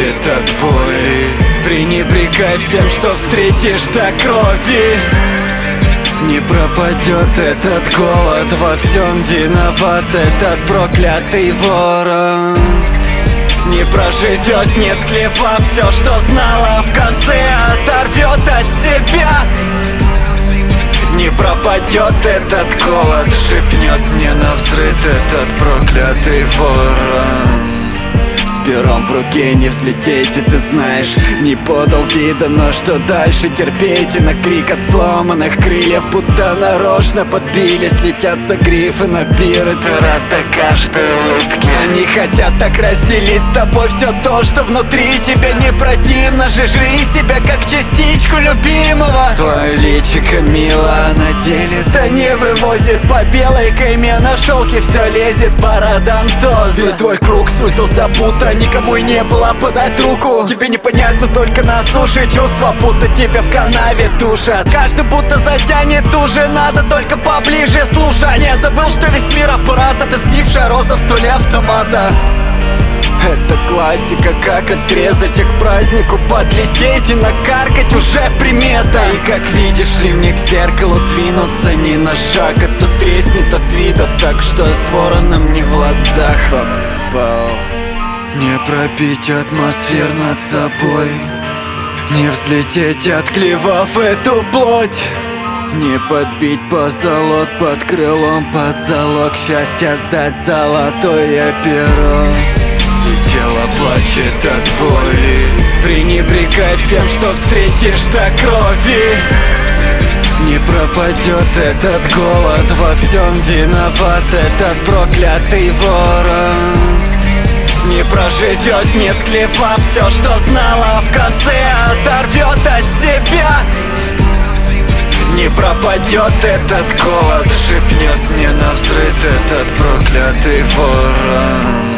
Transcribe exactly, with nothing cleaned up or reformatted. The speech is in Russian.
плачет от боли. Пренебрегай всем, что встретишь до крови. Не пропадет этот голод, во всем виноват этот проклятый ворон. Не проживет, не склевав все, что знала, в конце оторвет от себя. Не пропадет этот голод, шепнет мне навзрыд этот проклятый ворон. С пером в руке не взлететь, и ты знаешь, не подал вида, но что дальше терпеть? И на крик от сломанных крыльев будто нарочно подбились, летятся грифы на пиры, ты рада каждой улыбке. Они хотят так разделить с тобой все то, что внутри тебя не противно же. Жри себя как частичку любимого. Твое личико мило, а на деле-то не вывозит. По белой кайме на шелке все лезет парадонтоза. И твой круг сузился, будто никому и не было подать руку. Тебе непонятно только на суше, чувства будто тебя в канаве душат. Каждый будто затянет уже, надо только поближе слушай. Не забыл, что весь мир аппарат, а ты сгнившая роза в стволе автомата. Это классика, как отрезать, а к празднику подлететь и накаркать уже примета. И как видишь ли, мне к зеркалу двинуться ни на шаг, а то треснет от вида, так что с вороном не в ладах. Не пропить атмосфер над собой, не взлететь, отклевав эту плоть. Не подбить позолот под крылом, под залог счастья сдать золотое перо. И тело плачет от боли. Пренебрегай всем, что встретишь до крови. Не пропадет этот голод, во всем виноват этот проклятый ворон. Не проживет, не склевав все, что знала, в конце оторвет от себя. Не пропадет этот голод, шепнет мне навзрыд этот проклятый ворон.